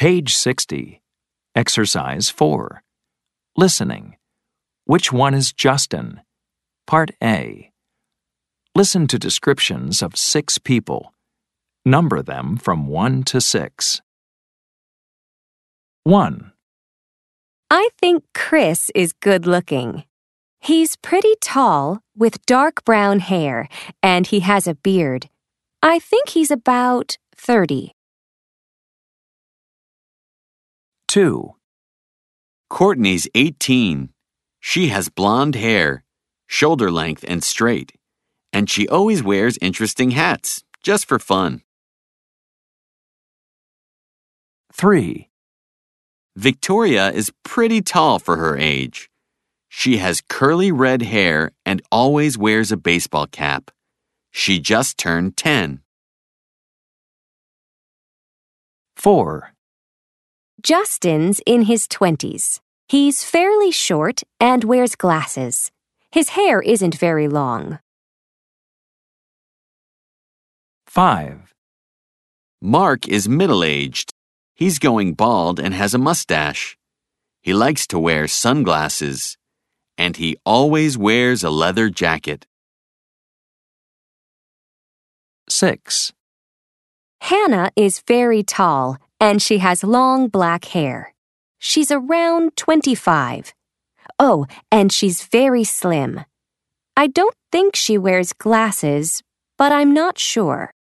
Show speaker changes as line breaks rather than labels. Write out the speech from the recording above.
Page 60. Exercise 4. Listening. Which one is Justin? Part A. Listen to descriptions of 6 people. Number them from 1 to 6. 1,
I think Chris is good-looking. He's pretty tall, with dark brown hair, and he has a beard. I think he's about 30.
2,
Courtney's 18. She has blonde hair, shoulder length and straight, and she always wears interesting hats, just for fun.
3,
Victoria is pretty tall for her age. She has curly red hair and always wears a baseball cap. She just turned 10.
4,
Justin's in his 20s. He's fairly short and wears glasses. His hair isn't very long.
5,
Mark is middle-aged. He's going bald and has a mustache. He likes to wear sunglasses, and he always wears a leather jacket.
6,
Hannah is very tall, and she has long black hair. She's around 25. Oh, and she's very slim. I don't think she wears glasses, but I'm not sure.